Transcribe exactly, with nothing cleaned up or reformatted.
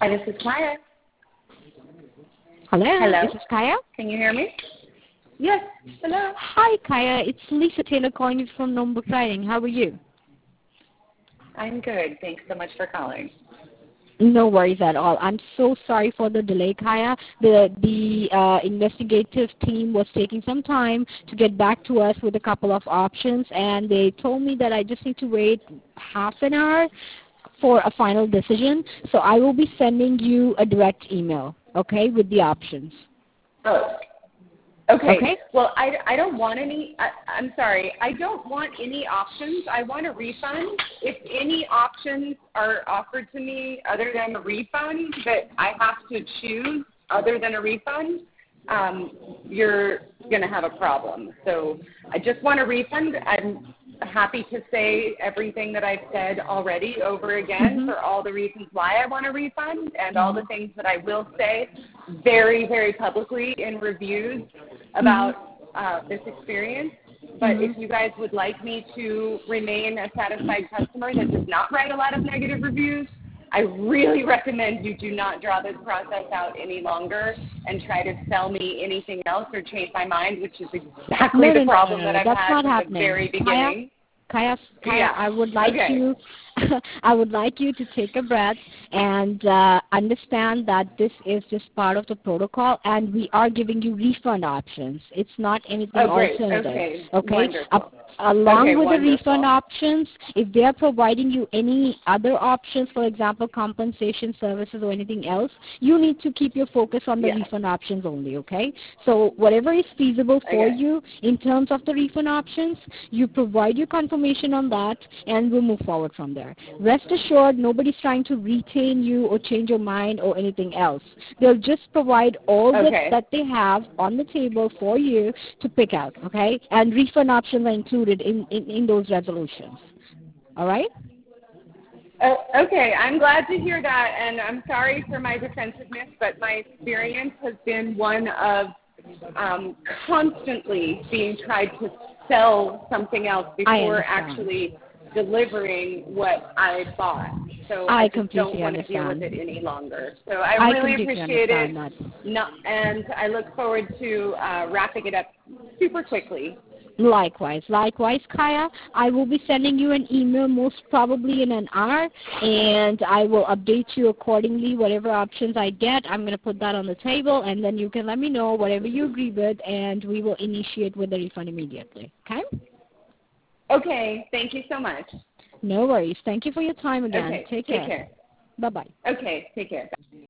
Hi, this is Kaya. Hello, Hello. this is Kaya. Can you hear me? Yes. Hello. Hi, Kaya. It's Lisa Taylor calling you from Lombok Riding. How are you? I'm good. Thanks so much for calling. No worries at all. I'm so sorry for the delay, Kaya. The the uh, investigative team was taking some time to get back to us with a couple of options, and they told me that I just need to wait half an hour for a final decision. So I will be sending you a direct email, okay, with the options. Oh. Okay. Okay? Well, I, I don't want any, I, I'm sorry, I don't want any options. I want a refund. If any options are offered to me other than a refund that I have to choose other than a refund, um, you're going to have a problem. So I just want a refund. I'm happy to say everything that I've said already over again Mm-hmm. for all the reasons why I want a refund and Mm-hmm. all the things that I will say very, very publicly in reviews about Mm-hmm. uh, this experience. But Mm-hmm. if you guys would like me to remain a satisfied customer that does not write a lot of negative reviews, I really recommend you do not draw this process out any longer and try to sell me anything else or change my mind, which is exactly No, the no, no, problem no, that no. I've That's had not from the happening. very Kaya, beginning. Kaya, Kaya, Yeah. I would like Okay. you, I would like you to take a breath and uh, understand that this is just part of the protocol, and we are giving you refund options. It's not anything Oh, great. alternative. Okay. Okay. Wonderful. Uh, along Okay, with the refund wonderful. options, if they are providing you any other options, for example, compensation services or anything else, you need to keep your focus on the Yes. refund options only. Okay. So whatever is feasible for Okay. you in terms of the refund options, you provide your confirmation on that, and we'll move forward from there. Rest assured, nobody's trying to retain you or change your mind or anything else. They'll just provide all that, Okay. that they have on the table for you to pick out, okay? And refund options are included in, in, in those resolutions. All right? Oh, okay, I'm glad to hear that, and I'm sorry for my defensiveness, but my experience has been one of um, constantly being tried to sell something else I before understand. actually delivering what I bought. So I I just don't completely want to deal with understand. it any longer. So I I really completely appreciate it, understand that. no, and I look forward to uh, wrapping it up super quickly. Likewise, likewise, Kaya. I will be sending you an email most probably in an hour, and I will update you accordingly. Whatever options I get, I'm going to put that on the table, and then you can let me know whatever you agree with, and we will initiate with the refund immediately. Okay? Okay, thank you so much. No worries. Thank you for your time again. Okay, Take take care. care. Bye-bye. Okay, take care.